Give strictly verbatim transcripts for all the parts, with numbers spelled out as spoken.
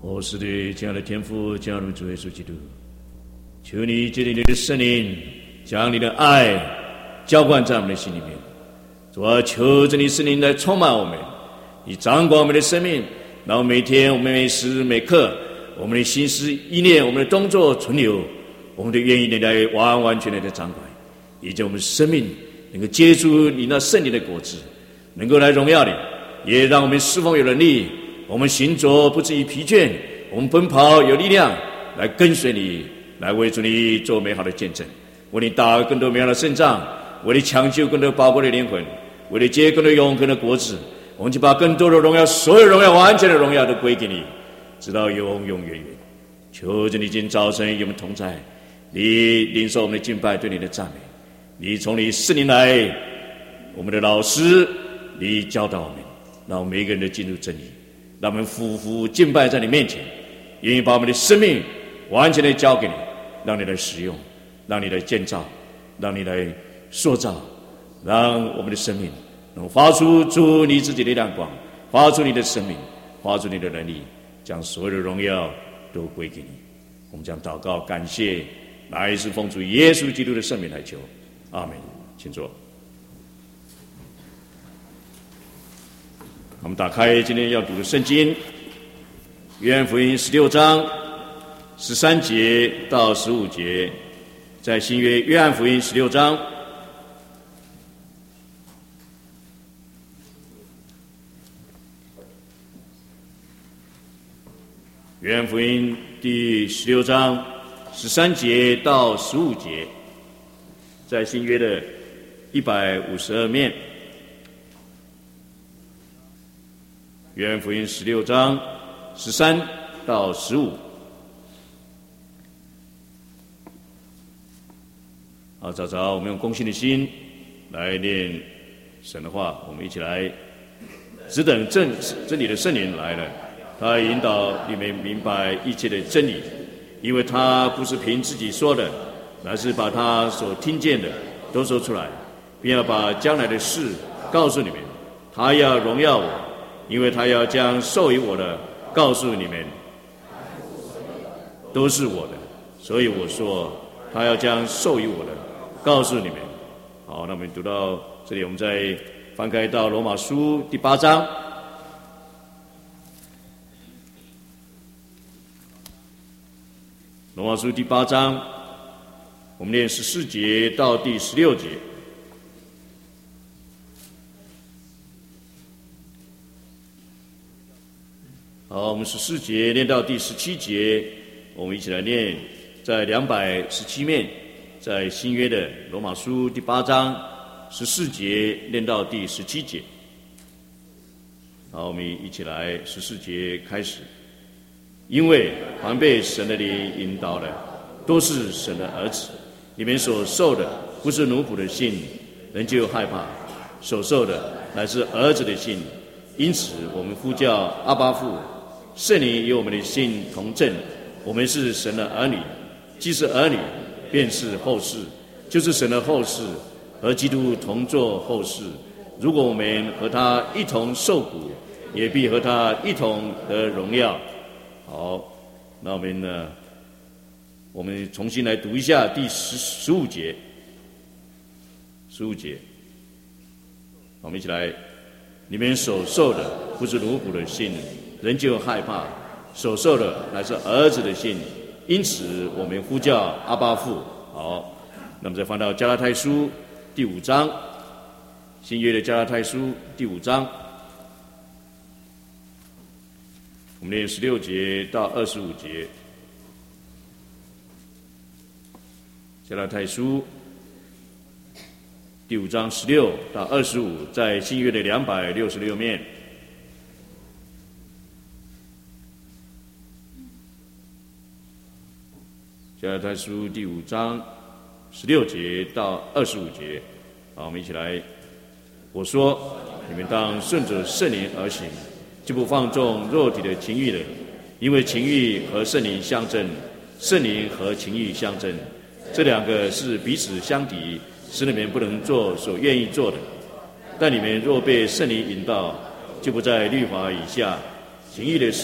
哦，是的，亲爱的天父，亲爱的主耶稣基督，求你借着你的圣灵，将你的爱浇灌在我们的心里面。主啊，求着你圣灵来充满我们，你掌管我们的生命，然后每天我们每时每刻，我们的心思意念，我们的动作存留，我们都愿意你来完完全全的掌管，以及我们生命能够结出你那圣灵的果子，能够来荣耀你，也让我们侍奉有能力，我们行走不至于疲倦，我们奔跑有力量，来跟随你，来为主你做美好的见证，为你打更多美好的胜仗，为你抢救更多宝贵的灵魂，为你结更多永恒的果子。我们就把更多的荣耀，所有荣耀，完全的荣耀都归给你，直到永永远远。求着你今天早晨与我们同在，你领受我们的敬拜，对你的赞美，你从你圣灵来，我们的老师，你教导我们，让我们每一个人都进入真理，让我们夫妇敬拜在你面前，愿意把我们的生命完全的交给你，让你来使用，让你来建造，让你来塑造，让我们的生命能发出主你自己的亮光，发出你的生命，发出你的能力，将所有的荣耀都归给你。我们将祷告感谢，来自奉主耶稣基督的圣名来求，阿们。请坐。我们打开今天要读的圣经，约翰福音十六章十三节到十五节，在新约约翰福音十六章。约翰福音第十六章十三节到十五节，在新约的一百五十二面。约翰福音十六章十三到十五。好，早早我们用恭敬的心来念神的话，我们一起来，只等真真理的圣灵来了，他引导你们明白一切的真理，因为他不是凭自己说的，乃是把他所听见的都说出来，并要把将来的事告诉你们。他要荣耀我，因为他要将授予我的告诉你们，都是我的，所以我说他要将授予我的告诉你们。好，那我们读到这里，我们再翻开到罗马书第八章。罗马书第八章，我们念十四节到第十六节。好，我们十四节念到第十七节，我们一起来念，在两百十七面，在新约的罗马书第八章十四节念到第十七节。好，我们一起来，十四节开始。因为凡被神的灵引导的，都是神的儿子。你们所受的不是奴仆的信，人就害怕；所受的乃是儿子的信。因此，我们呼叫阿爸父。圣灵与我们的信同证，我们是神的儿女。既是儿女，便是后世，就是神的后世，和基督同作后世。如果我们和他一同受苦，也必和他一同得荣耀。好，那我们呢？我们重新来读一下第十十五节。十五节，我们一起来。你们所受的不是奴仆的信，人就害怕；所受的乃是儿子的信，因此我们呼叫阿爸父。好，那么再翻到加拉太书第五章，新约的加拉太书第五章。我们念十六节到二十五节，加拉太书第五章十六到二十五，在新约的两百六十六面。加拉太书第五章十六节到二十五节，好，我们一起来。我说，你们当顺着圣灵而行，就不放纵肉体的情欲了，因为情欲和圣灵相争，圣灵和情欲相争，这两个是彼此相敌，使你们不能做所愿意做的。但你们若被圣灵引导，就不在律法以下。情欲的事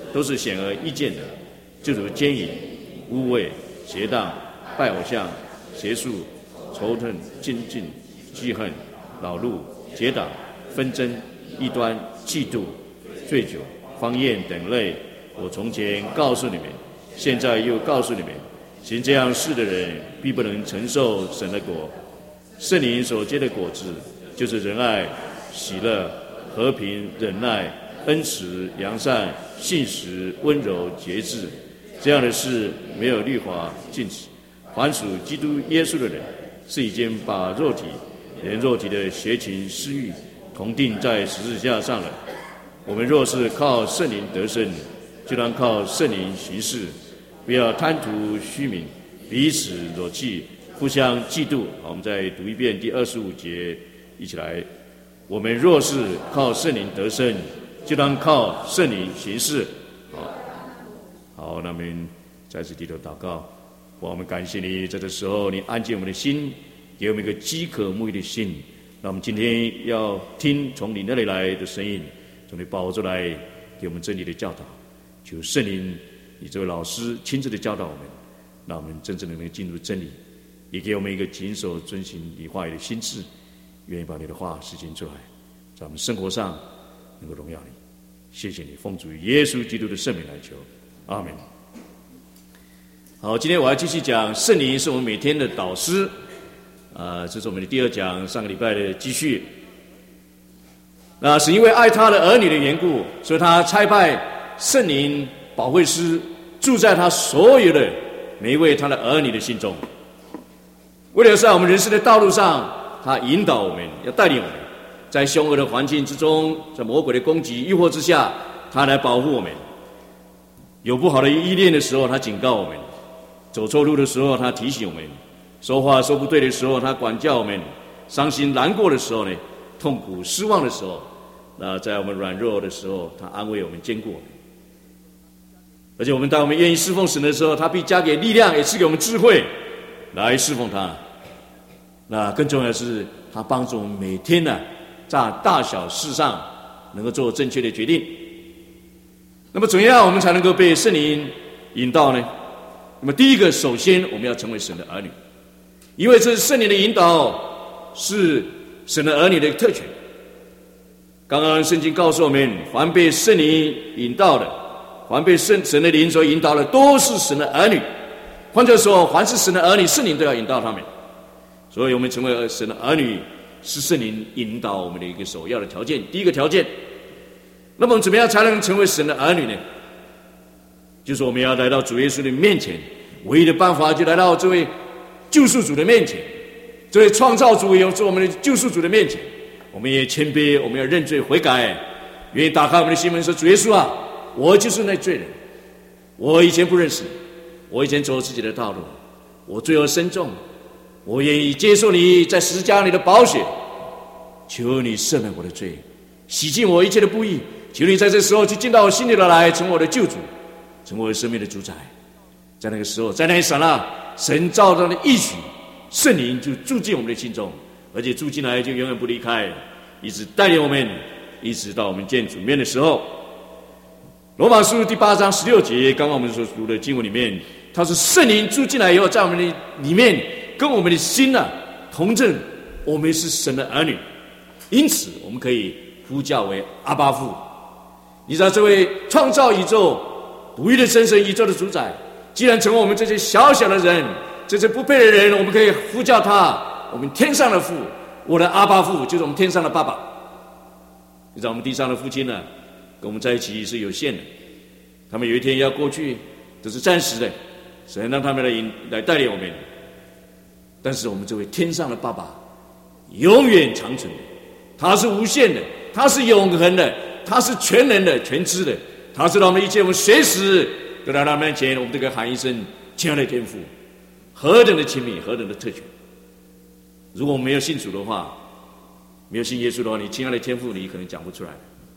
都是显而易见的，就如奸淫、污秽、邪荡、拜偶像、邪术、仇恨、精进、记恨、恼怒、结党、纷争、异端、嫉妒、醉酒、方言等类。我从前告诉你们，现在又告诉你们，行这样事的人必不能承受神的国。圣灵所结的果子，就是仁爱、喜乐、和平、忍耐、恩慈、良善、信实、温柔、节制。这样的事没有律法禁止。凡属基督耶稣的人，是已经把肉体连肉体的邪情私欲同定在十字架上了。我们若是靠圣灵得生，就当靠圣灵行事，不要贪图虚名，彼此惹气，互相嫉妒。好，我们再读一遍第二十五节，一起来。我们若是靠圣灵得生，就当靠圣灵行事。好，好，那我们再次低头祷告。我们感谢你，在这时候你安静我们的心，给我们一个饥渴沐浴的心。那我们今天要听从你那里来的声音，从你宝座来给我们真理的教导。求圣灵，你这位老师亲自的教导我们，让我们真正的能进入真理，也给我们一个谨守遵行你话语的心智，愿意把你的话实行出来，在我们生活上能够荣耀你。谢谢你，奉主耶稣基督的圣名来求，阿们。好，今天我要继续讲圣灵是我们每天的导师，啊、呃，这是我们的第二讲，上个礼拜的继续。那是因为爱他的儿女的缘故，所以他差派圣灵保惠师住在他所有的每一位他的儿女的心中，为了在我们人生的道路上，他引导我们，要带领我们，在凶恶的环境之中，在魔鬼的攻击诱惑之下，他来保护我们。有不好的意念的时候，他警告我们；走错路的时候，他提醒我们；说话说不对的时候，他管教我们；伤心难过的时候呢，痛苦失望的时候，那在我们软弱的时候，他安慰我们，坚固我们。而且我们当我们愿意侍奉神的时候，他必加给力量，也赐给我们智慧来侍奉他。那更重要的是，他帮助我们每天呢，在大小事上能够做正确的决定。那么怎样我们才能够被圣灵引导呢？那么第一个，首先我们要成为神的儿女，因为这是圣灵的引导，是神的儿女的特权。刚刚圣经告诉我们，凡被圣灵引导的，凡被圣神的灵所引导的，都是神的儿女。换句话说，凡是神的儿女，圣灵都要引导他们。所以我们成为神的儿女，是圣灵引导我们的一个首要的条件，第一个条件。那么怎么样才能成为神的儿女呢？就是我们要来到主耶稣的面前，唯一的办法就来到这位救赎主的面前，这位创造主也是我们的救赎主的面前。我们也谦卑，我们要认罪悔改，愿意打开我们的心门说：主耶稣啊，我就是那罪人，我以前不认识你，我以前走自己的道路，我罪恶深重，我愿意接受你在十字架里的宝血，求你赦免我的罪，洗净我一切的不义。求你在这时候去进到我心里来，成为我的救主，成为我生命的主宰。在那个时候，在那一刹那，神照着的应许，圣灵就住进我们的心中，而且住进来就永远不离开，一直带领我们，一直到我们见主面的时候。罗马书第八章十六节，刚刚我们所读的经文里面，他说圣灵住进来以后，在我们的里面跟我们的心啊同证，我们是神的儿女，因此我们可以呼叫为阿爸父。你知道这位创造宇宙独一的真神，宇宙的主宰，既然成为我们这些小小的人，这些不配的人，我们可以呼叫他我们天上的父，我的阿爸父，就是我们天上的爸爸。你知道我们地上的父亲呢，跟我们在一起是有限的，他们有一天要过去，这是暂时的，神让他们来引来带领我们。但是我们这位天上的爸爸永远长存的，他是无限的，他是永恒的，他是全能的、全知的，他知道我们一切，我们随时都来到他面前，我们都可以喊一声亲爱的天父，何等的亲密，何等的特权。如果我们没有信主的话，没有信耶稣的话，你亲爱的天父你可能讲不出来，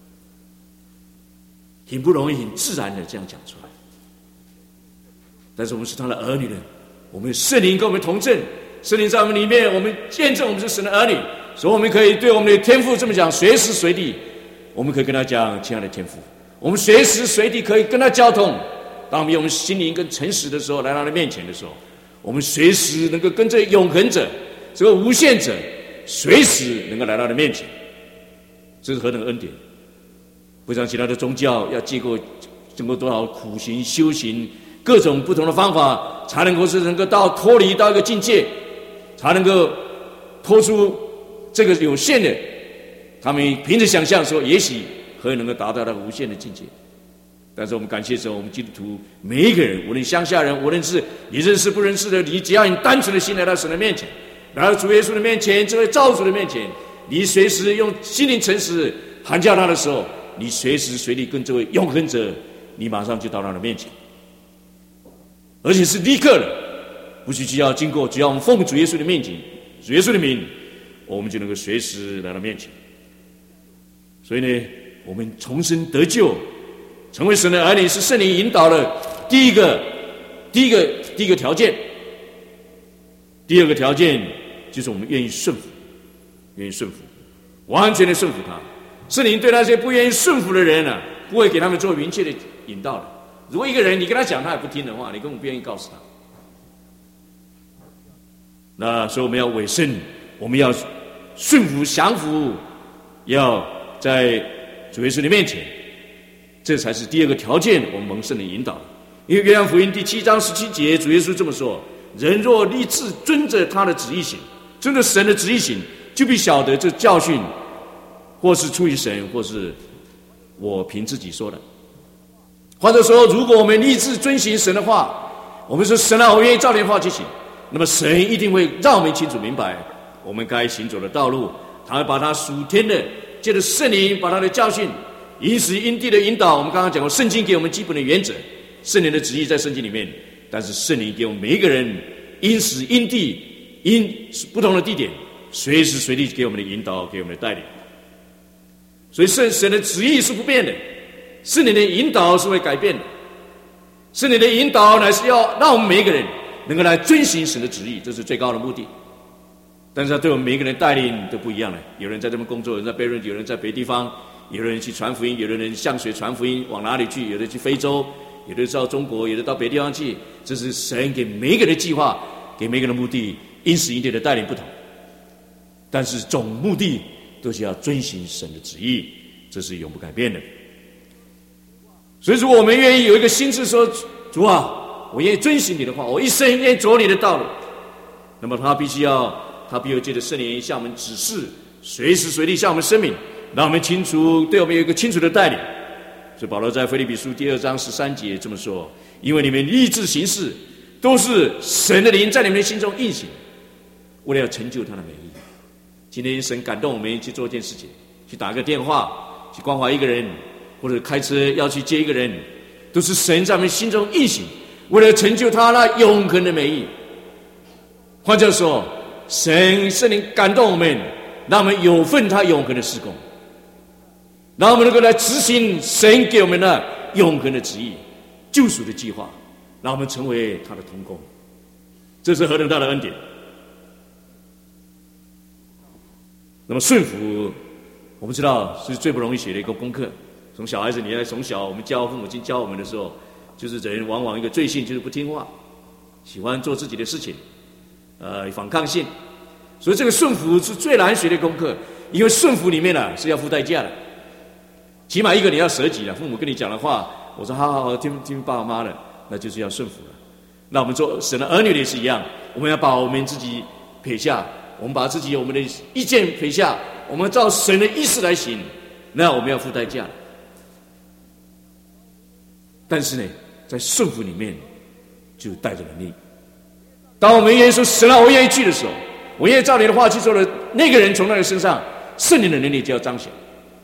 很不容易很自然的这样讲出来。但是我们是他的儿女的，我们圣灵跟我们同证，圣灵在我们里面，我们见证我们是神的儿女，所以我们可以对我们的天父这么讲，随时随地我们可以跟他讲亲爱的天父， 我们随时随地可以跟他交通。当我们用我们心灵跟诚实的时候来到他的面前的时候，我们随时能够跟这永恒者、这个无限者，随时能够来到他的面前。这是何等的恩典！不像其他的宗教要经过经过多少苦行、修行，各种不同的方法，才能够是能够到脱离到一个境界，才能够脱出这个有限的。他们凭着想象说，也许何能够达到那个无限的境界。但是我们感谢神，我们基督徒每一个人，无论乡下人，无论是你认识不认识的，你只要你单纯的心来到神的面前，来到主耶稣的面前，这位造主的面前，你随时用心灵诚实喊叫他的时候，你随时随地跟这位永恒者，你马上就到他的面前，而且是立刻的，不需要经过，只要我们奉主耶稣的面前，主耶稣的名，我们就能够随时来到面前。所以呢，我们重生得救，成为神的儿女，是圣灵引导的第一个、第一个、第一个条件。第二个条件就是我们愿意顺服，愿意顺服，完全的顺服他。圣灵对那些不愿意顺服的人啊，不会给他们做明确的引导的。如果一个人你跟他讲他也不听的话，你根本不愿意告诉他。那所以我们要委身，我们要顺服、降服，要在主耶稣的面前，这才是第二个条件，我们蒙圣灵引导。因为约翰福音第七章十七节，主耶稣这么说：人若立志遵着他的旨意行，遵着神的旨意行，就必晓得这教训或是出于神，或是我凭自己说的。或者说，如果我们立志遵行神的话，我们说神啊，我愿意照你的话去行，那么神一定会让我们清楚明白我们该行走的道路。他会把他属天的借着圣灵，把他的教训因时因地的引导。我们刚刚讲过，圣经给我们基本的原则，圣灵的旨意在圣经里面，但是圣灵给我们每一个人因时因地因不同的地点，随时随地给我们的引导，给我们的带领。所以圣神的旨意是不变的，圣灵的引导是会改变的。圣灵的引导乃是要让我们每一个人能够来遵行神的旨意，这是最高的目的。但是他对我们每一个人带领都不一样了，有人在这边工作，有人在贝润，有人在别地方，有的人去传福音，有的人向水传福音，往哪里去？有的去非洲，有的到中国，有的到别地方去。这是神给每一个人的计划，给每一个人的目的，因时因地的带领不同，但是总目的都是要遵行神的旨意，这是永不改变的。所以如果我们愿意有一个心志说，主啊，我愿意遵行你的话，我一生愿意走你的道路，那么他必须要他必须借着圣灵向我们指示，随时随地向我们声明，让我们清楚，对我们有一个清楚的带领。所以保罗在腓立比书第二章十三节这么说：因为你们立志行事，都是神的灵在你们的心中运行，为了要成就他的美意。今天神感动我们去做一件事情，去打个电话，去关怀一个人，或者开车要去接一个人，都是神在我们心中运行，为了成就他那永恒的美意。换句话说，神圣灵感动我们，让我们有份他永恒的事工，让我们能够来执行神给我们的永恒的旨意、救赎的计划，让我们成为他的同工。这是何等大的恩典！那么顺服，我们知道是最不容易写的一个功课。从小孩子，你来从小我们教父母亲教我们的时候，就是人往往一个罪性就是不听话，喜欢做自己的事情，呃，反抗性。所以这个顺服是最难学的功课，因为顺服里面啊是要付代价的。起码一个你要舍己了，父母跟你讲的话，我说好好好，听听爸爸妈的，那就是要顺服了。那我们做神的儿女也是一样，我们要把我们自己撇下，我们把自己我们的意见撇下，我们照神的意思来行，那我们要付代价。但是呢，在顺服里面就带着能力。当我们愿意说神啊，我愿意去的时候，我愿意照你的话去做的，那个人从那个身上圣灵的能力就要彰显。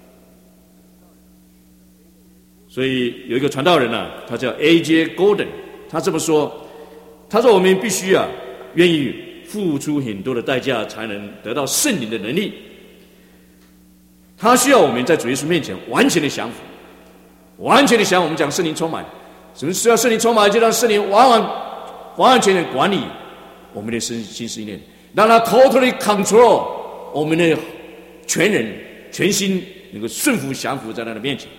所以有一个传道人啊，他叫 A J Gordon， 他这么说，他说我们必须啊愿意付出很多的代价才能得到圣灵的能力。他需要我们在主耶稣面前完全的降服，完全的降服。我们讲圣灵充满，什么需要圣灵充满？就让圣灵完完完完全全管理我们的心心思意念，让他 totally control 我们的全人全心能够顺服降服在他的面前。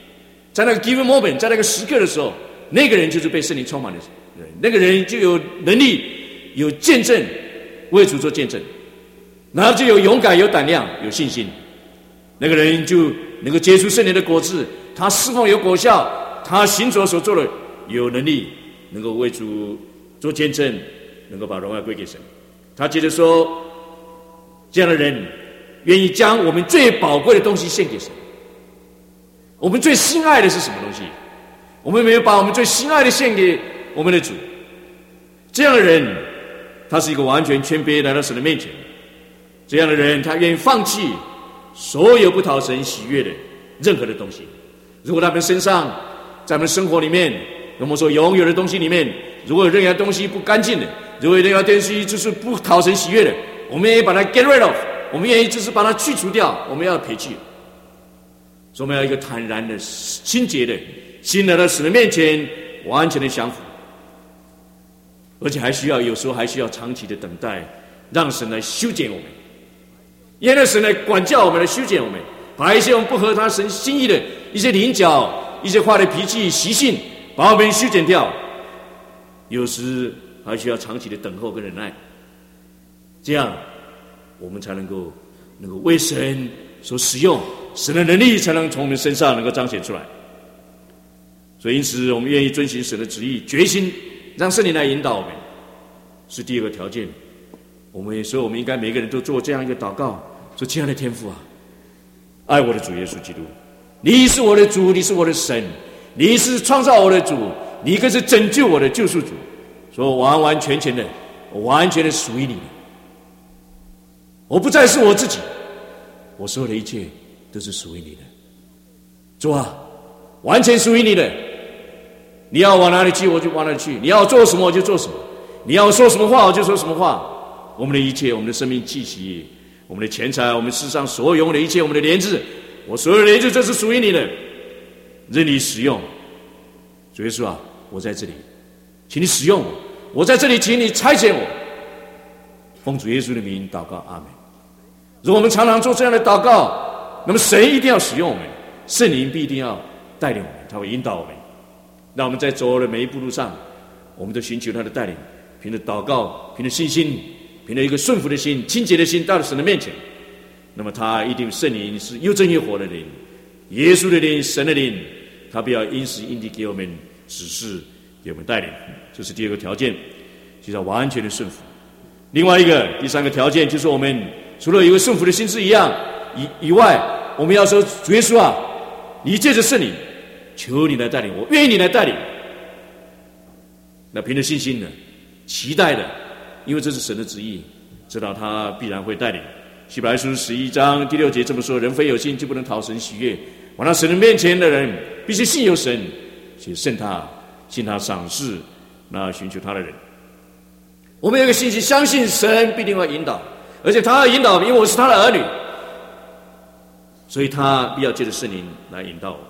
在那个 given moment， 在那个时刻的时候，那个人就是被圣灵充满的人，那个人就有能力、有见证，为主做见证，然后就有勇敢、有胆量、有信心。那个人就能够结出圣灵的果子，他侍奉有果效，他行所所做的有能力，能够为主做见证，能够把荣耀归给神。他接着说，这样的人愿意将我们最宝贵的东西献给神。我们最心爱的是什么东西？我们没有把我们最心爱的献给我们的主。这样的人，他是一个完全谦卑来到神的面前。这样的人，他愿意放弃所有不讨神喜悦的任何的东西。如果他们身上，在我们的生活里面，我们说拥有的东西里面，如果有任何东西不干净的，如果有任何东西就是不讨神喜悦的，我们愿意把它 get rid of， 我们愿意就是把它去除掉，我们要撇弃。所以我们要一个坦然的、清洁的心来到神的面前，完全的降服，而且还需要有时候还需要长期的等待，让神来修剪我们，也让神来管教我们，来修剪我们，把一些我们不合他神心意的一些棱角、一些坏的脾气、习性，把我们修剪掉。有时还需要长期的等候跟忍耐，这样我们才能够能够为神所使用，神的能力才能从我们身上能够彰显出来。所以因此我们愿意遵行神的旨意，决心让圣灵来引导我们，是第二个条件。我们所以我们应该每个人都做这样一个祷告，说亲爱的天父啊，爱我的主耶稣基督，你是我的主，你是我的神，你是创造我的主，你更是拯救我的救赎主，说完完全全的我完全的属于你，我不再是我自己，我所有的一切都是属于你的。主啊，完全属于你的，你要往哪里去我就往哪里去，你要做什么我就做什么，你要说什么话我就说什么话。我们的一切，我们的生命气息，我们的钱财，我们世上所有拥有的一切，我们的连子，我所有的连子，这是属于你的，任你使用。主耶稣啊，我在这里，请你使用我，我在这里，请你差遣我。奉主耶稣的名祷告，阿们。如果我们常常做这样的祷告，那么神一定要使用我们，圣灵必定要带领我们，他会引导我们。让我们在走的每一步路上，我们都寻求他的带领，凭着祷告，凭着信心，凭着一个顺服的心、清洁的心，到了神的面前，那么他一定圣灵是又真又活的灵，耶稣的灵、神的灵，他必要因时因地给我们指示，给我们带领。这是第二个条件，就是要完全的顺服。另外一个第三个条件，就是我们除了有一个顺服的心志一样以以外，我们要说主耶稣啊，你借着圣灵，求你来带领我，愿意你来带领。那凭着信心呢，期待的，因为这是神的旨意，知道他必然会带领。希伯来书十一章第六节这么说：人非有信就不能讨神喜悦，往到神的面前的人必须信有神，且信他，信他赏识那寻求他的人。我们有一个信心，相信神必定会引导，而且他要引导，因为我是他的儿女，所以他必要借着圣灵来引导我。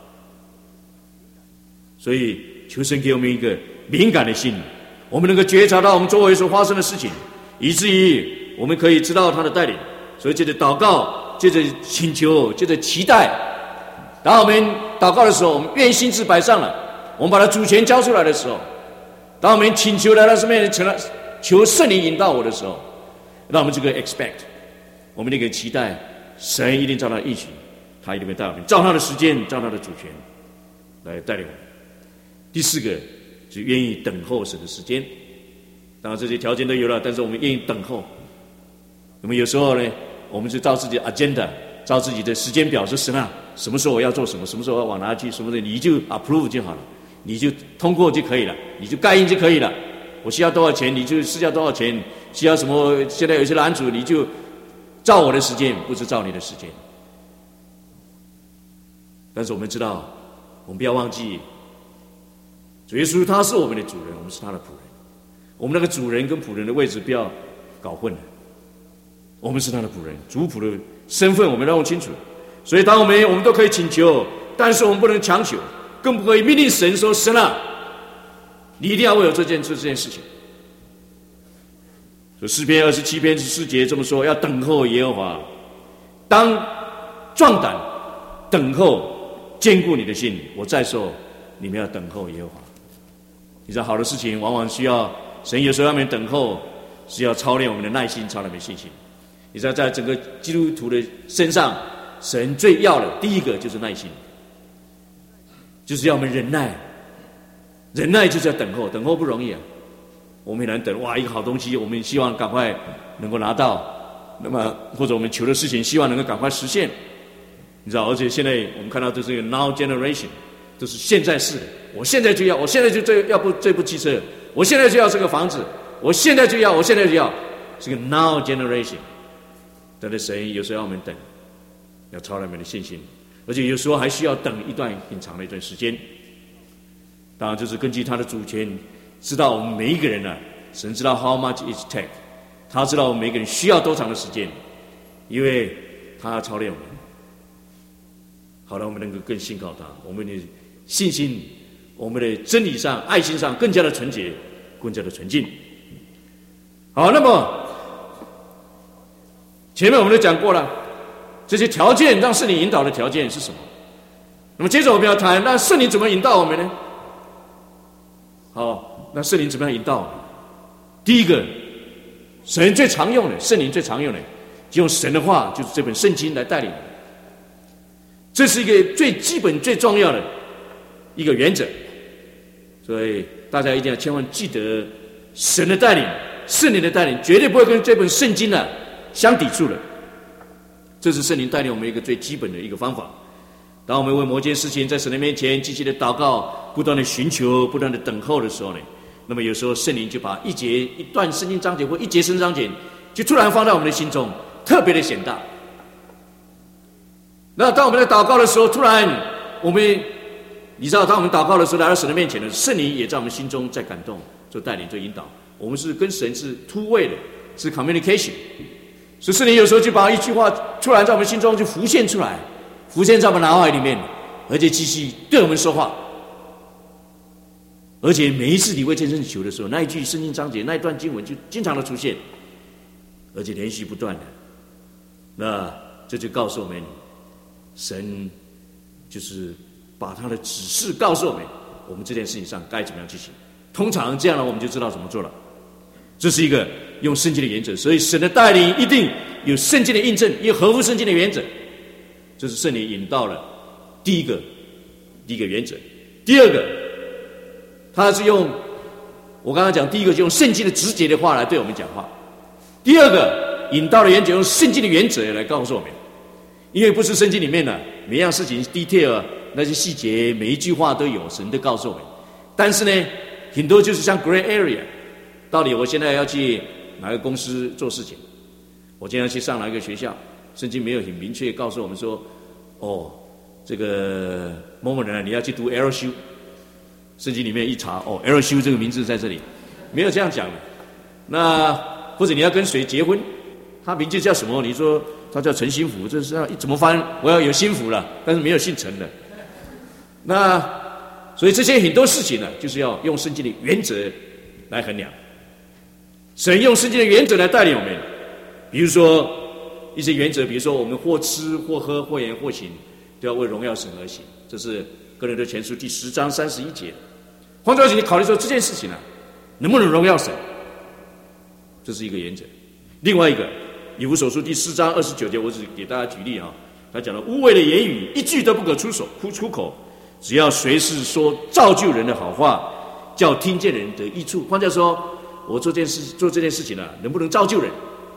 所以求神给我们一个敏感的心，我们能够觉察到我们周围所发生的事情，以至于我们可以知道他的带领。所以借着祷告，借着请求，借着期待，当我们祷告的时候，我们愿意心志摆上了，我们把它主权交出来的时候，当我们请求来到神面前，求圣灵引导我的时候，让我们这个 expect， 我们那个期待，神一定照他的应许，他一定会带我们，照他的时间，照他的主权来带领我们。第四个是愿意等候神的时间。当然这些条件都有了，但是我们愿意等候。那么有时候呢，我们就照自己的 agenda， 照自己的时间表，说神啊，什么时候我要做什么，什么时候我要往哪去，什么时候你就 approve 就好了，你就通过就可以了，你就盖印就可以了。我需要多少钱，你就施加多少钱，需要什么，现在有些拦阻，你就照我的时间，不是照你的时间。但是我们知道，我们不要忘记，主耶稣他是我们的主人，我们是他的仆人。我们那个主人跟仆人的位置不要搞混了。我们是他的仆人，主仆的身份我们要弄清楚。所以当我们我们都可以请求，但是我们不能强求，更不可以命令神说神啊，你一定要为我这件这件事情。所以诗篇二十七篇十四节这么说：要等候耶和华，当壮胆等候坚固你的心。我再说，你们要等候耶和华。你知道，好的事情往往需要神有时候让我们等候，是要操练我们的耐心，操练我们的信心。你知道，在整个基督徒的身上，神最要的第一个就是耐心，就是要我们忍耐。忍耐就是要等候，等候不容易啊。我们很难等，哇，一个好东西，我们希望赶快能够拿到，那么或者我们求的事情，希望能够赶快实现。你知道，而且现在我们看到这是一个 now generation， 都是现在式的。我现在就要，我现在就这要不这部汽车，我现在就要这个房子，我现在就要，我现在就要，是个 now generation。但是神有时候要我们等，要操练我们的信心，而且有时候还需要等一段很长的一段时间。当然，就是根据他的主权，知道我们每一个人呢、啊，神知道 how much it take， 他知道我们每个人需要多长的时间，因为他要操练我们，好让我们能够更信靠他，我们的信心，我们的真理上、爱心上更加的纯洁，更加的纯净。好，那么前面我们都讲过了，这些条件让圣灵引导的条件是什么？那么接着我们要谈，那圣灵怎么引导我们呢？好，那圣灵怎么样引导我们？第一个，神最常用的，圣灵最常用的，就用神的话，就是这本圣经来带领我们。这是一个最基本、最重要的一个原则，所以大家一定要千万记得，神的带领、圣灵的带领，绝对不会跟这本圣经呢、啊、相抵触的。这是圣灵带领我们一个最基本的一个方法。当我们为某件事情在神的面前积极的祷告，不断的寻求，不断的等候的时候呢，那么有时候圣灵就把一节、一段圣经章节或一节圣经章节，就突然放在我们的心中，特别的显大。那当我们在祷告的时候，突然我们，你知道，当我们祷告的时候来到神的面前呢，圣灵也在我们心中在感动，做带领、做引导。我们是跟神是突位的，是 communication。所以圣灵有时候就把一句话突然在我们心中就浮现出来。浮现在我们脑海里面，而且继续对我们说话。而且每一次你为见证求的时候，那一句圣经章节、那一段经文就经常的出现，而且连续不断的。那这就告诉我们，神就是把他的指示告诉我们，我们这件事情上该怎么样去行。通常这样呢，我们就知道怎么做了。这是一个用圣经的原则，所以神的带领一定有圣经的印证，有合乎圣经的原则。这是圣灵引导了第一个第一个原则。第二个，他是用我刚刚讲第一个，就用圣经的直接的话来对我们讲话。第二个引导的原则，用圣经的原则来告诉我们，因为不是圣经里面的每样事情 detail 那些细节，每一句话都有神都告诉我们。但是呢，很多就是像 gray area， 到底我现在要去哪个公司做事情，我今天要去上哪一个学校，圣经没有很明确告诉我们说，哦，这个某某人啊，你要去读 L S U， 圣经里面一查，哦 ，L S U 这个名字在这里，没有这样讲的。那或者你要跟谁结婚，他名字叫什么？你说他叫陈新福，这是要怎么翻？我要有新福了，但是没有姓陈的。那所以这些很多事情呢，就是要用圣经的原则来衡量。神用圣经的原则来带领我们，比如说一些原则，比如说我们或吃或喝或言或行，都要为荣耀神而行。这是哥林多前书第十章三十一节。换句话说，你考虑说这件事情啊，能不能荣耀神？这是一个原则。另外一个，以弗所书第四章二十九节，我只给大家举例啊。他讲了，污秽的言语一句都不可出手出口，只要随时说造就人的好话，叫听见人得益处。换句话说，我做这件事做这件事情啊，能不能造就人？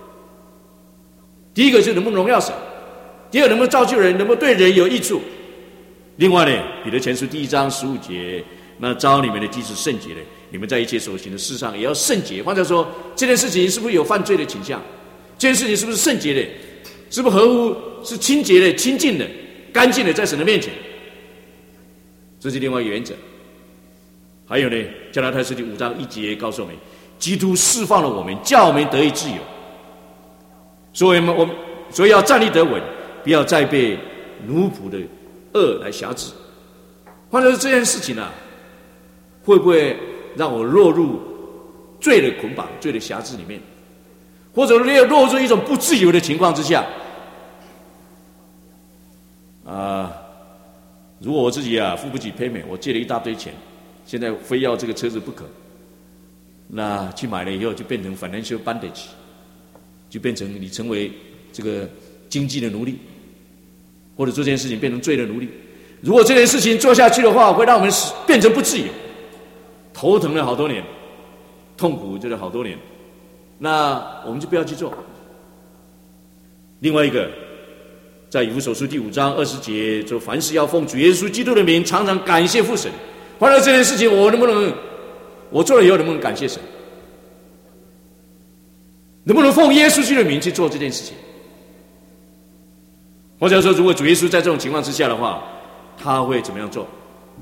第一个是能不能荣耀神，第二能不能造就人，能不能对人有益处。另外呢，彼得前书第一章十五节，那召你们的既是圣洁的，你们在一切所行的事上也要圣洁。换句话说，这件事情是不是有犯罪的倾向？这件事情是不是圣洁的？是不是合乎是清洁的、清净的、干净的，在神的面前？这是另外一个原则。还有呢，加拉太书第五章一节告诉我们，基督释放了我们，叫我们得以自由。所以我们我们所以要站立得稳，不要再被奴仆的恶来辖制。换作是这件事情啊，会不会让我落入罪的捆绑、罪的辖制里面，或者落入一种不自由的情况之下？啊、呃， 如果我自己啊付不起 payment， 我借了一大堆钱，现在非要这个车子不可，那去买了以后就变成 financial bondage， 就变成你成为这个经济的奴隶，或者做这件事情变成罪的奴隶。如果这件事情做下去的话，会让我们变成不自由，头疼了好多年，痛苦就是好多年，那我们就不要去做。另外一个，在以弗所书第五章二十节，就凡事要奉主耶稣基督的名，常常感谢父神。换了这件事情，我能不能，我做了以后能不能感谢神？能不能奉耶稣基督的名去做这件事情？或者说，如果主耶稣在这种情况之下的话，他会怎么样做？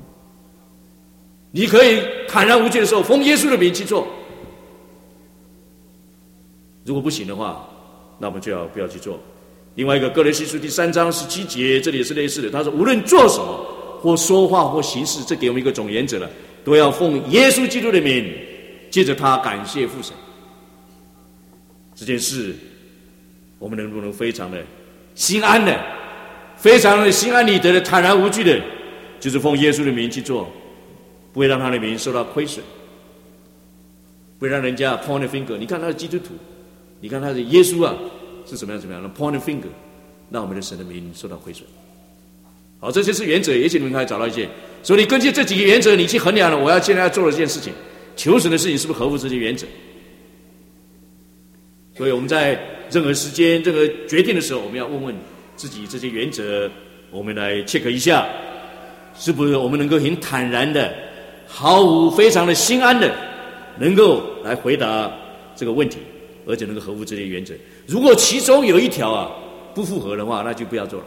你可以坦然无惧的时候，奉耶稣的名去做。如果不行的话，那我们就要不要去做。另外一个哥罗西书第三章十七节，这里也是类似的。他说，无论做什么，或说话或行事，这给我们一个总原则了，都要奉耶稣基督的名，借着他感谢父神。这件事，我们能不能非常的心安的，非常的心安理得的，坦然无惧的，就是奉耶稣的名去做，不会让他的名受到亏损，不会让人家 point a finger。你看他的基督徒，你看他的耶稣啊，是怎么样怎么样的 point a finger， 让我们的神的名受到亏损。好，这些是原则，也许你们可以找到一些。所以你根据这几个原则，你去衡量了我要现在要做的这件事情，求神的事情是不是合乎这些原则。所以我们在任何时间、任何决定的时候，我们要问问自己这些原则，我们来 check 一下，是不是我们能够很坦然的、毫无非常的心安的，能够来回答这个问题，而且能够合乎这些原则。如果其中有一条啊不符合的话，那就不要做了。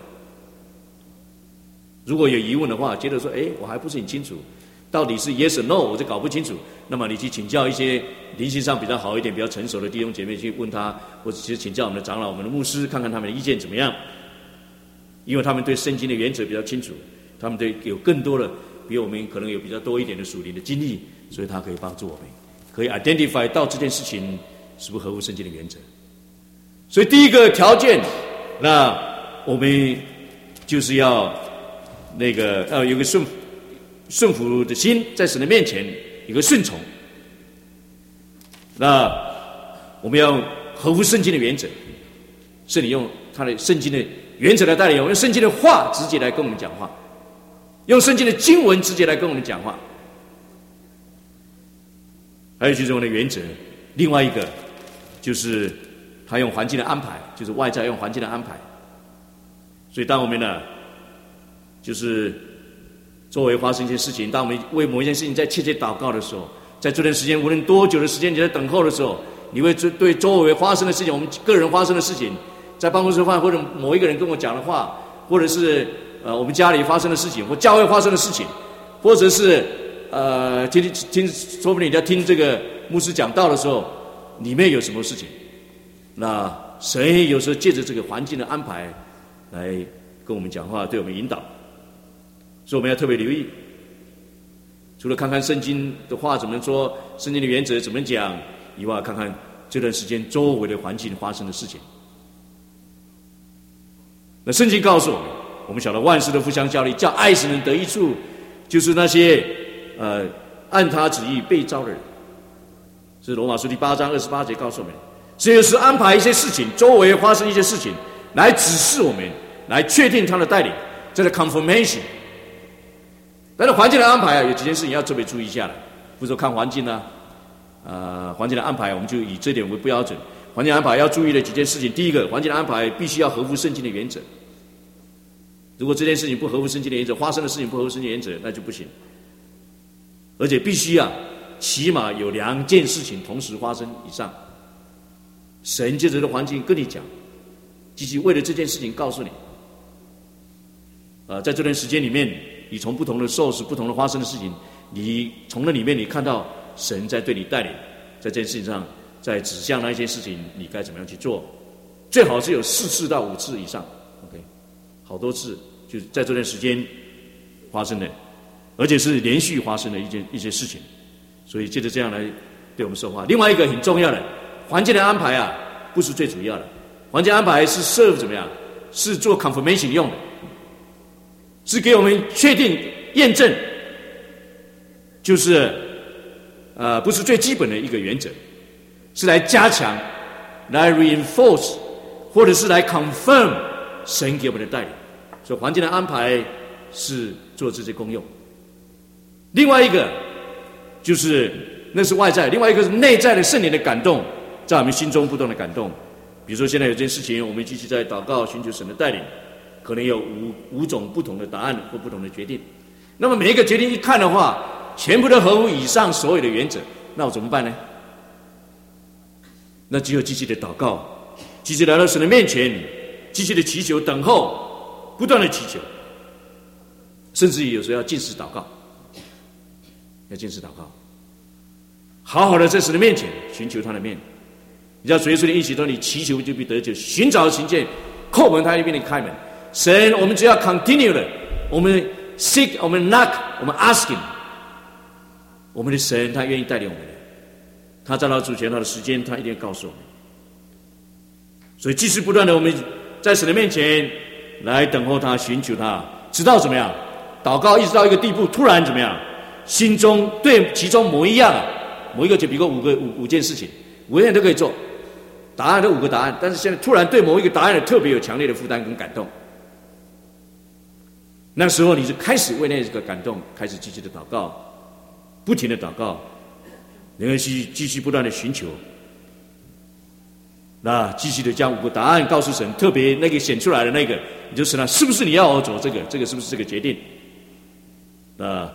如果有疑问的话，觉得说，哎，我还不是很清楚，到底是 yes or no， 我就搞不清楚。那么你去请教一些灵性上比较好一点、比较成熟的弟兄姐妹去问他，或者去请教我们的长老、我们的牧师，看看他们的意见怎么样。因为他们对圣经的原则比较清楚，他们对有更多的比我们可能有比较多一点的属灵的经历，所以他可以帮助我们，可以 identify 到这件事情是不是合乎圣经的原则。所以第一个条件，那我们就是要那个要有个顺顺服的心，在神的面前有个顺从。那我们要合乎圣经的原则，是你用他的圣经的原则来带领我们，用圣经的话直接来跟我们讲话，用圣经的经文直接来跟我们讲话。还有就是我们的原则，另外一个就是他用环境的安排，就是外在用环境的安排。所以当我们呢，就是周围发生一些事情，当我们为某一件事情在切切祷告的时候，在这段时间无论多久的时间你在等候的时候，你会对周围发生的事情，我们个人发生的事情，在办公室饭或者某一个人跟我讲的话，或者是呃我们家里发生的事情，或教会发生的事情，或者是呃听听说不定你在听这个牧师讲道的时候，里面有什么事情，那神有时候借着这个环境的安排来跟我们讲话，对我们引导。所以我们要特别留意，除了看看圣经的话怎么说，圣经的原则怎么讲以外，看看这段时间周围的环境发生的事情。那圣经告诉我们，我们晓得万事都互相效力，叫爱神人得益处，就是那些呃按他旨意被召的人。是罗马书第八章二十八节告诉我们，神有时安排一些事情，周围发生一些事情，来指示我们，来确定他的带领，这是 confirmation。但是环境的安排啊，有几件事情要特别注意一下的。不是说看环境啊，呃，环境的安排，我们就以这点为标准。环境安排要注意的几件事情，第一个，环境的安排必须要合乎圣经的原则。如果这件事情不合乎圣经的原则，发生的事情不合乎圣经的原则，那就不行。而且必须啊，起码有两件事情同时发生以上。神借着这个环境跟你讲，继续为了这件事情告诉你。呃，在这段时间里面，你从不同的 source、不同的发生的事情，你从那里面你看到神在对你带领，在这件事情上，在指向那一些事情，你该怎么样去做？最好是有四次到五次以上 ，OK， 好多次，就是在这段时间发生的，而且是连续发生的一件一些事情，所以借着这样来对我们说话。另外一个很重要的环境的安排啊，不是最主要的，环境安排是 serve 怎么样？是做 confirmation 用的。 是给我们确定验证，就是呃不是最基本的一个原则，是来加强、来 reinforce 或者是来 confirm 神给我们的带领。所以环境的安排是做这些功用。另外一个就是那是外在，另外一个是内在的圣灵的感动，在我们心中不断的感动。比如说现在有件事情，我们继续在祷告寻求神的带领，可能有五五种不同的答案或不同的决定。那么每一个决定一看的话，全部都合乎以上所有的原则，那我怎么办呢？那只有继续的祷告，继续来到神的面前，继续的祈求等候，不断的祈求，甚至于有时候要禁食祷告，要禁食祷告，好好的在神的面前寻求他的面。你知道主耶稣的意思说，你祈求就必得救，寻找寻见，叩门他就必你开门。神，我们只要 continue 了，我们 seek， 我们 knock， 我们 asking， 我们的神他愿意带领我们的，他在他主权他的时间，他一定会告诉我们。所以继续不断的我们在神的面前来等候他，寻求他，直到怎么样？祷告一直到一个地步，突然怎么样？心中对其中某一样啊，某一个就比如五个五五件事情，五个人都可以做，答案都五个答案，但是现在突然对某一个答案特别有强烈的负担跟感动。那时候你就开始为那个感动开始积极的祷告，不停的祷告，然后继继续不断的寻求，那继续的将五个答案告诉神，特别那个显出来的那个，你就知道是不是你要我走这个，这个是不是这个决定？那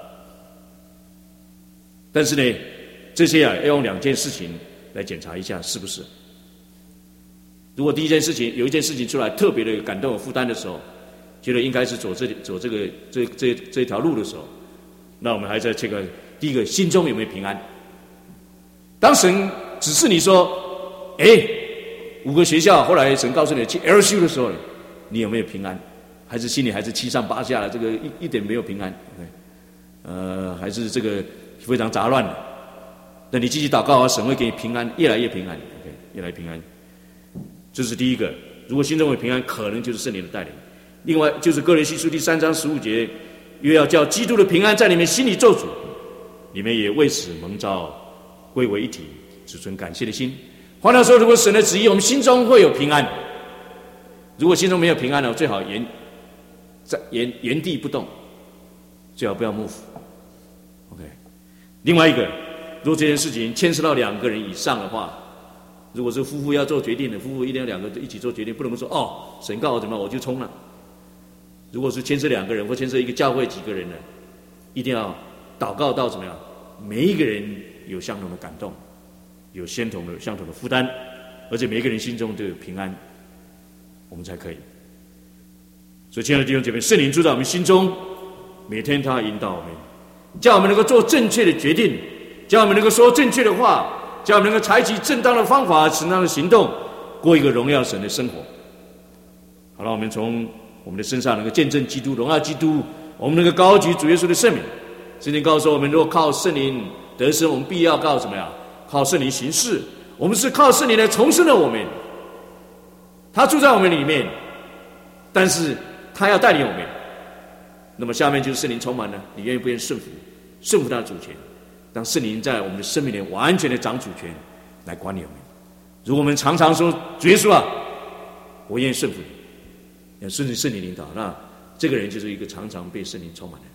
但是呢，这些啊要用两件事情来检查一下是不是。如果第一件事情有一件事情出来特别的感动有负担的时候，觉得应该是走这走这个这这这条路的时候，那我们还在这个第一个心中有没有平安？当神指示你说，哎，五个学校，后来神告诉你去 L S U 的时候，你有没有平安？还是心里还是七上八下的，这个一一点没有平安？呃，还是这个非常杂乱的？那你继续祷告啊，神会给你平安，越来越平安 ，OK， 越来越平安。这是第一个。如果心中有平安，可能就是圣灵的带领。另外就是哥林西书第三章十五节，约要叫基督的平安在你们心里做主，你们也为此蒙召归为一体，只存感谢的心。换句话说，如果神的旨意，我们心中会有平安。如果心中没有平安呢，最好原在原原地不动，最好不要 move。OK。另外一个，如果这件事情牵涉到两个人以上的话，如果是夫妇要做决定的，夫妇一定要两个一起做决定，不能说哦，神告我怎么我就冲了。如果是牵涉两个人或牵涉一个教会几个人呢，一定要祷告到怎么样？每一个人有相同的感动，有相同的相同的负担，而且每一个人心中都有平安，我们才可以。所以，亲爱的弟兄姐妹，圣灵住在我们心中，每天他引导我们，叫我们能够做正确的决定，叫我们能够说正确的话，叫我们能够采取正当的方法、正当的行动，过一个荣耀神的生活。好了，我们从我们的身上能够见证基督，荣耀基督，我们能够高举主耶稣的圣名。圣经告诉我们，如果靠圣灵得生，我们必要靠什么呀？靠圣灵行事。我们是靠圣灵来重生了我们，他住在我们里面，但是他要带领我们。那么下面就是圣灵充满了，你愿意不愿意顺服？顺服他的主权，当圣灵在我们的生命里完全的掌主权来管理我们。如果我们常常说主耶稣啊，我愿意顺服你，要顺着圣灵领导，那这个人就是一个常常被圣灵充满的人。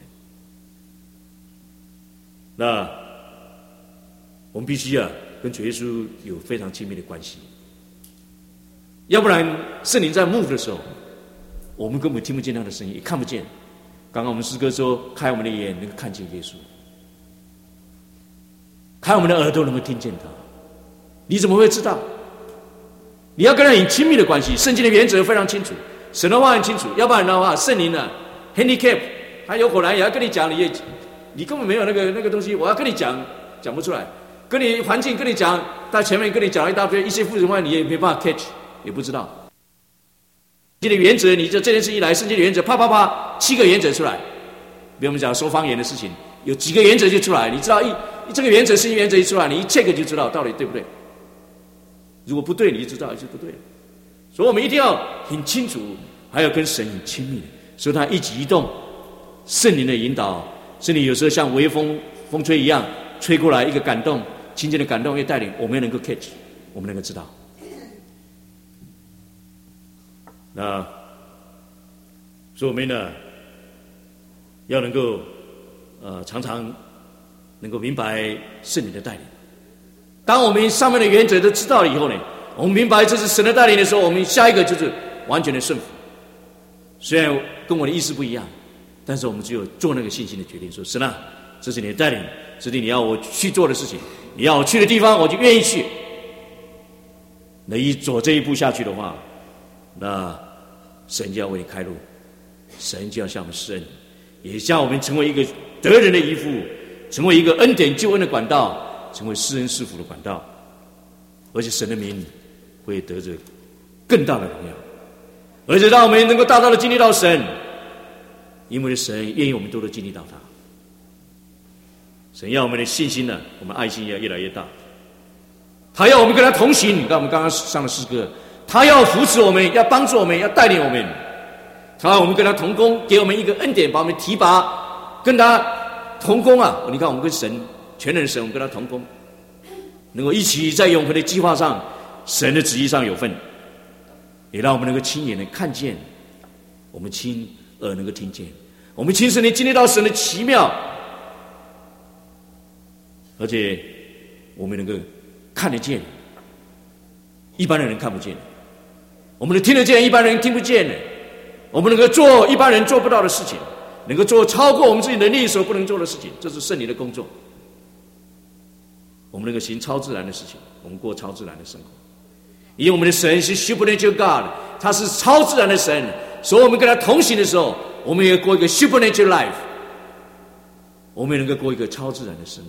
那我们必须啊跟主耶稣有非常亲密的关系，要不然圣灵在 move 的时候，我们根本听不见他的声音，也看不见。刚刚我们诗歌说，开我们的眼能够看见耶稣，开我们的耳朵能够听见他。你怎么会知道？你要跟他有亲密的关系。圣经的原则非常清楚，神的话很清楚，要不然的话，圣灵呢 handicap， 他有口来也要跟你讲，你也你根本没有那个那个东西，我要跟你讲讲不出来，跟你环境跟你讲，在前面跟你讲了一大堆一些复杂话，你也没办法 catch， 也不知道。圣经的原则，你就这件事一来，圣经的原则啪啪啪七个原则出来，比如我们讲说方言的事情，有几个原则就出来，你知道一这个原则圣经原则一出来，你一 check 就知道到底对不对。如果不对，你就知道就不对。所以我们一定要很清楚，还要跟神很亲密，所以他一举一动圣灵的引导，圣灵有时候像微风风吹一样吹过来，一个感动，轻轻的感动，一带领，我们能够 catch， 我们能够知道。那所以我们呢，要能够呃常常能够明白圣灵的带领。当我们上面的原则都知道了以后呢，我们明白这是神的带领的时候，我们下一个就是完全的顺服。虽然跟我的意思不一样，但是我们只有做那个信心的决定，说神啊，这是你的带领，这是你要我去做的事情，你要我去的地方我就愿意去。那一走这一步下去的话，那神就要为你开路，神就要向我们施恩，也向我们成为一个得人的义父，成为一个恩典救恩的管道，成为施恩施福的管道，而且神的名会得着更大的荣耀，而且让我们能够大大的经历到神，因为神愿意我们多多经历到他。神要我们的信心呢，我们爱心也要越来越大。他要我们跟他同行，你看我们刚刚上的诗歌，他要扶持我们，要帮助我们，要带领我们。他要我们跟他同工，给我们一个恩典，把我们提拔，跟他同工啊！你看我们跟神全能神，我们跟他同工，能够一起在永恒的计划上、神的旨意上有份，也让我们能够亲眼的看见，我们亲耳能够听见，我们亲身的经历到神的奇妙，而且我们能够看得见，一般的人看不见，我们能听得见，一般人听不见的。我们能够做一般人做不到的事情，能够做超过我们自己能力所不能做的事情，这是圣灵的工作。我们能够行超自然的事情，我们过超自然的生活。因为我们的神是 supernatural God， 他是超自然的神，所以我们跟他同行的时候，我们也过一个 supernatural life， 我们也能够过一个超自然的生活。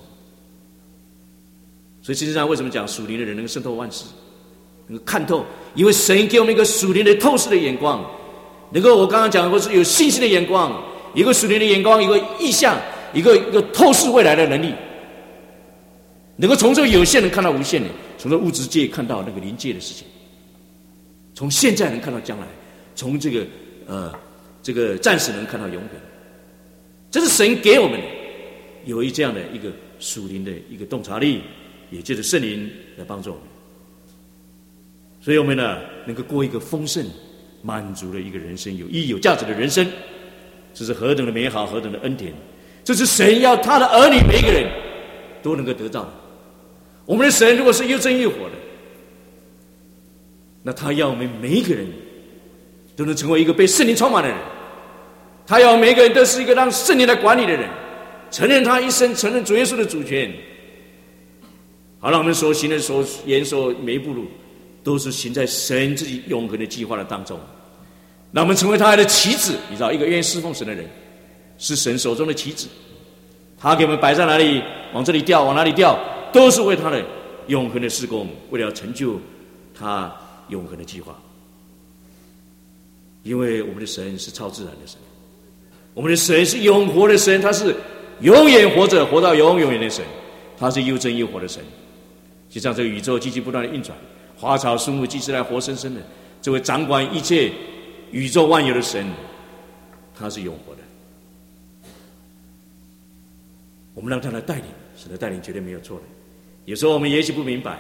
所以实际上为什么讲属灵的人能够渗透万事，能够看透？因为神给我们一个属灵的透视的眼光，能够我刚刚讲过是有信心的眼光，一个属灵的眼光，一个意向，一个一个透视未来的能力，能够从这个有限能看到无限的，从这物质界看到那个灵界的事情，从现在能看到将来，从这个呃这个暂时能看到永远。这是神给我们的，有一这样的一个属灵的一个洞察力，也就是圣灵来帮助我们。所以我们呢，能够过一个丰盛、满足的一个人生，有意义、有价值的人生，这是何等的美好，何等的恩典！这是神要他的儿女每一个人都能够得到的。我们的神如果是又真又活的，那他要我们每一个人都能成为一个被圣灵充满的人，他要每一个人都是一个让圣灵来管理的人，承认他一生，承认主耶稣的主权，好让我们所行的、所言、所每一步路都是行在神自己永恒的计划的当中，让我们成为他的棋子。你知道，一个愿意侍奉神的人是神手中的棋子，他给我们摆在哪里，往这里掉，往哪里掉，都是为他的永恒的事工，为了要成就他永恒的计划。因为我们的神是超自然的神，我们的神是永活的神，他是永远活着，活到永永远的神，他是又真又活的神。就像这个宇宙继续不断的运转，花草树木既是来活生生的，这位掌管一切宇宙万有的神，他是永活的。我们让他来带领，神的带领绝对没有错的。有时候我们也许不明白，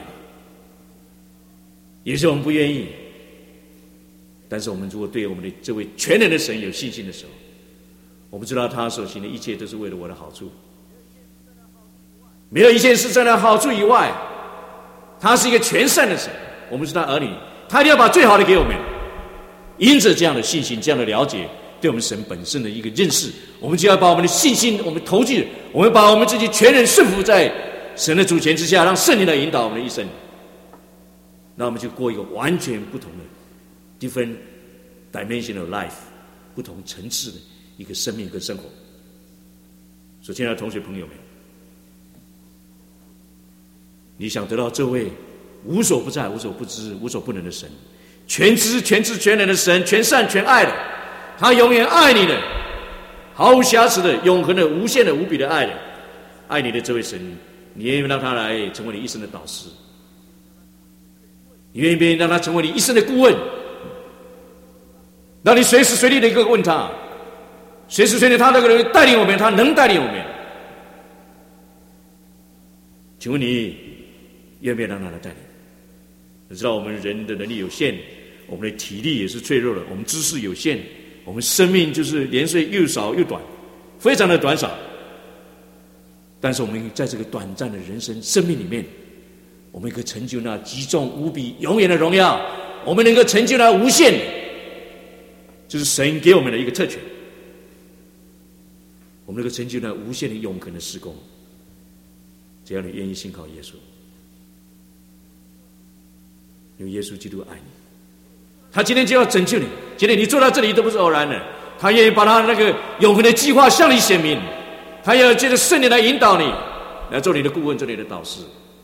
有时候我们不愿意，但是我们如果对我们的这位全能的神有信心的时候，我们知道他所行的一切都是为了我的好处，没有一件事在他好处以外，他是一个全善的神，我们是他儿女，他一定要把最好的给我们。因着这样的信心，这样的了解，对我们神本身的一个认识，我们就要把我们的信心我们投进，我们把我们自己全人顺服在神的主权之下，让圣灵来引导我们的一生，那我们就过一个完全不同的 different dimension of life， 不同层次的一个生命跟生活。所以亲爱的同学朋友们，你想得到这位无所不在、无所不知、无所不能的神，全知全知全能的神，全善全爱的，他永远爱你的，毫无瑕疵的、永恒的、无限的、无比的爱的，爱你的这位神，你愿意让他来成为你一生的导师？你愿意不愿意让他成为你一生的顾问？让你随时随地的一个问他， 随时随地他那个人带领我们，他能带领我们。请问你愿不愿意让他来带领？你知道我们人的能力有限，我们的体力也是脆弱的，我们知识有限，我们生命就是年岁又少又短，非常的短少。但是我们在这个短暂的人生生命里面，我们可以成就那极重无比永远的荣耀，我们能够成就那无限的，就是神给我们的一个特权，我们能够成就那无限的永恒的事工。只要你愿意信靠耶稣，因为耶稣基督爱你，他今天就要拯救你。今天你坐到这里都不是偶然的，他愿意把他那个永恒的计划向你显明，他要借着圣灵来引导你，来做你的顾问，做你的导师，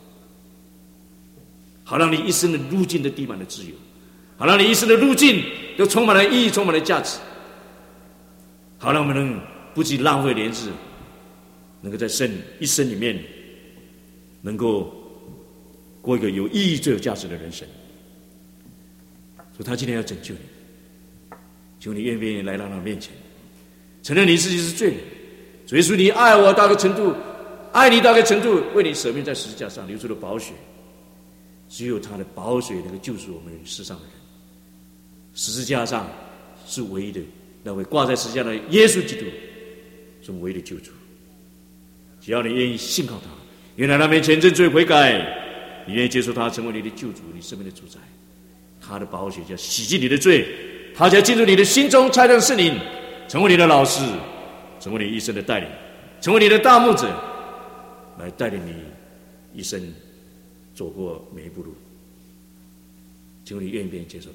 好让你一生的路径都滴满了自由，好让你一生的路径都充满了意义，充满了价值，好让我们能不仅浪费年日，能够在生一生里面能够过一个有意义、最有价值的人生。所以他今天要拯救你，求你愿不愿意来到他面前，承认你自己是罪人。主耶稣，你爱我到个程度，爱你到个程度，为你舍命在十字架上流出了宝血，只有他的宝血能够救赎我们世上的人。十字架上是唯一的，那位挂在十字架的耶稣基督是唯一的救主。只要你愿意信靠他，愿来他面前认罪悔改，你愿意接受他成为你的救主，你生命的主宰，他的宝血将洗净你的罪，他将进入你的心中，差让圣灵成为你的老师，成为你一生的带领，成为你的大牧者，来带领你一生走过每一步路。请问你愿不愿意接受他？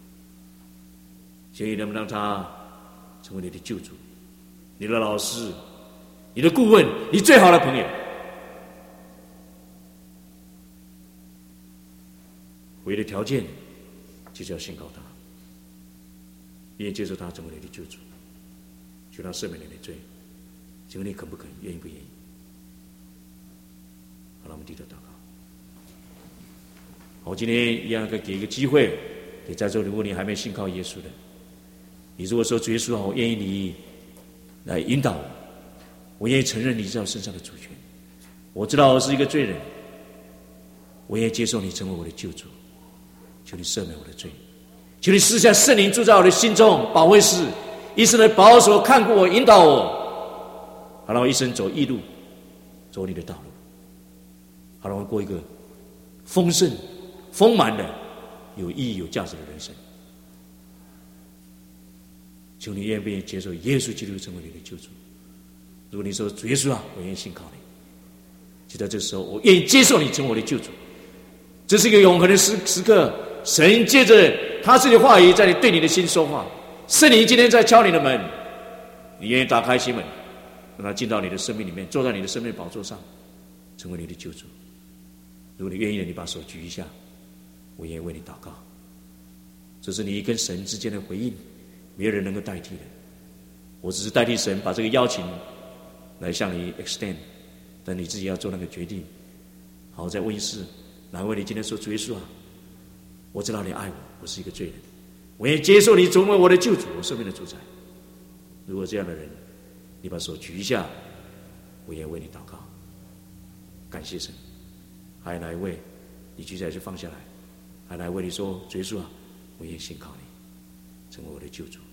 请你能不能让他成为你的救主，你的老师，你的顾问，你最好的朋友？唯一的条件就是要信靠他，愿意接受他成为你的救主，求他赦免你的罪。请问你肯不肯，愿意不愿意？好了，我们低头祷告。好，今天一样给一个机会给在座如果你还没信靠耶稣的，你如果说主耶稣啊，我愿意你来引导我，我愿意承认你在我身上的主权，我知道我是一个罪人，我愿意接受你成为我的救主，求你赦免我的罪，求你赐下圣灵住在我的心中，保惠师一生的保守看顾我，引导我，好让我一生走义路，走你的道路，好让我过一个丰盛丰满的有意义有价值的人生。求你愿不愿意接受耶稣基督成为你的救主？如果你说主耶稣啊，我愿意信靠你，就在这时候我愿意接受你成为我的救主。这是一个永恒的时时刻，神借着他自己的话语在你对你的心说话，圣灵今天在敲你的门，你愿意打开心门，让他进到你的生命里面，坐在你的生命宝座上，成为你的救主。如果你愿意的，你把手举一下，我愿意为你祷告。这是你跟神之间的回应，没有人能够代替的。我只是代替神把这个邀请来向你 extend， 但你自己要做那个决定。好，在问一次，哪位你今天说主耶稣啊，我知道你爱我，我是一个罪人，我愿意接受你成为我的救主，我生命的主宰。如果这样的人，你把手举一下，我愿意为你祷告。感谢神。还有哪一位你举起来就放下来？还有哪一位你说主耶稣啊，我愿意信靠你成为我的救主？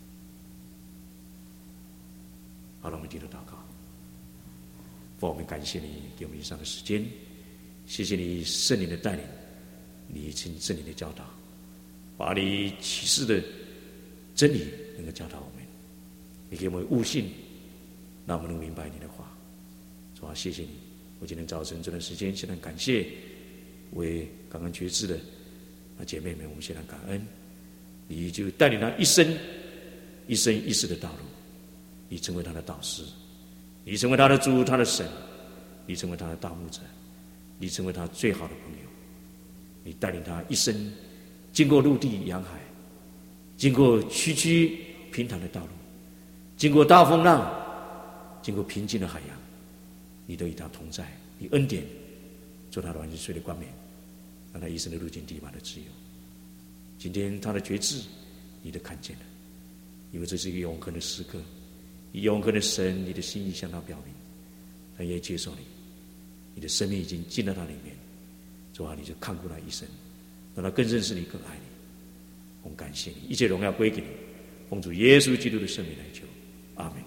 好了，我们低头祷告。父，我们感谢你给我们以上的时间，谢谢你圣灵的带领，你亲圣灵的教导，把你启示的真理能够教导我们，你给我们悟性，让我们能明白你的话。主啊，谢谢你，我今天早晨这段时间现在感谢为刚刚决志的那姐妹们，我们现在感恩，你就带领他一生一生一世的道路，你成为他的导师，你成为他的主，他的神，你成为他的大牧者，你成为他最好的朋友，你带领他一生经过陆地洋海，经过崎岖平坦的道路，经过大风浪，经过平静的海洋，你都与他同在，你恩典做他的完全岁的冠冕，让他一生的路径地满的自由。今天他的决志你都看见了，因为这是一个永恒的时刻， 你永恒的神，你的心意向他表明，他也接受你，你的生命已经进到他里面。主啊，你就看顾他一生，让他更认识你，更爱你。我们感谢你，一切荣耀归给你。奉主耶稣基督的圣名来求，阿门。